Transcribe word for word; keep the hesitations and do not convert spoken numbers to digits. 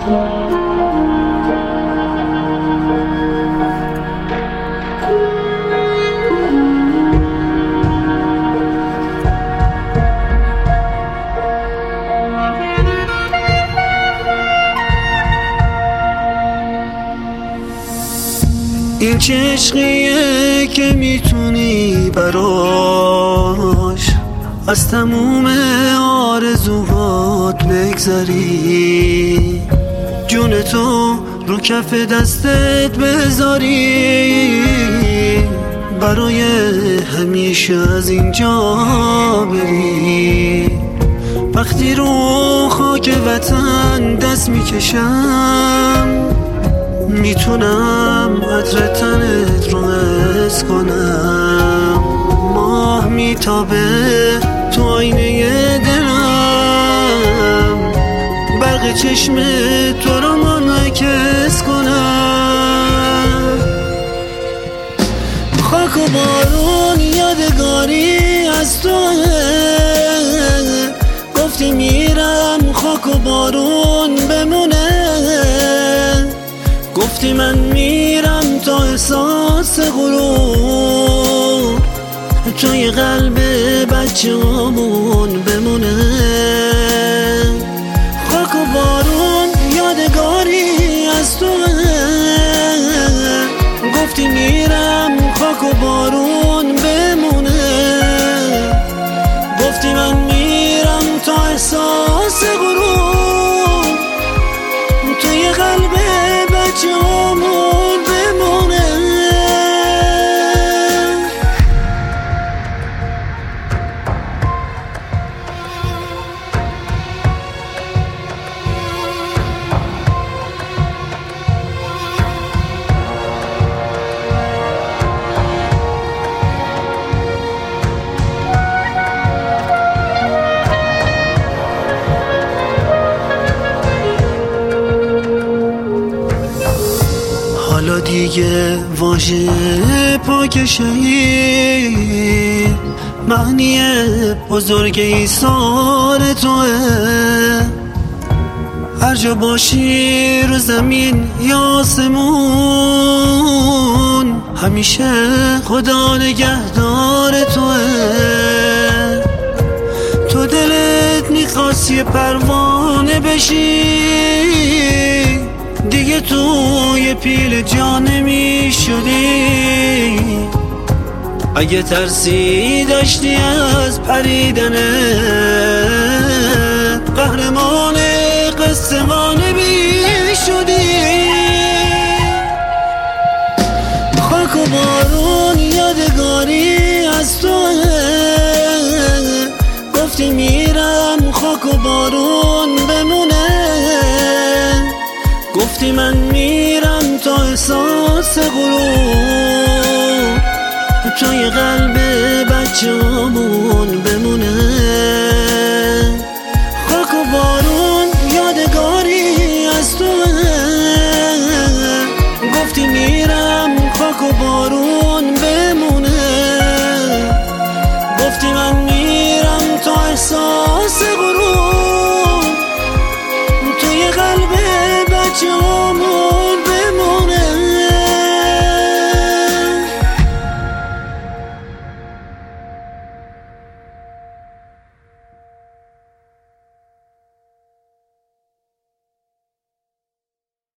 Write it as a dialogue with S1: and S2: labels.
S1: این چه عشقیه که میتونی براش از تموم آرزوهات بگذری، جون تو رو کف دستت بذاری، برای همیشه از اینجا بری. وقتی رو خاک وطن دست میکشم، میتونم عطر تنت رو حس کنم. ماه میتابه تو آینه دلم، برق چشم تو رو منعکس کنم. خاک و بارون یادگاری از تو، گفتی میرم خاک و بارون بمونه، گفتی من میرم تا احساس غرور توی قلب بچه همون بمونه. خاک و بارون یادگاری از تو، گفتی میرم خاک و بارون بمونه، گفتی من میرم تا احساس غرور توی قلب بچه همون بمونه. حالا دیگه واژه پاک شهید معنی بزرگ ایثار توه. هر جا باشی رو زمین یا آسمون، همیشه خدا نگهدار توه. تو دلت میخواست یه پروانه بشی، دیگه توی پیل جا نمی شدی. اگه ترسی داشتی از پریدنت، قهرمان قصه ها نمی شدی. خاک و بارون یادگاری از تو، گفتی میرم خاک و بارون بمونه، گفتی من میرم تا احساس غرور توی قلب بچه همون بمونه. خاک و بارون یادگاری از تو، گفتی میرم خاک و بارون بمونه، گفتی من میرم تا احساس غرور توی قلب بچه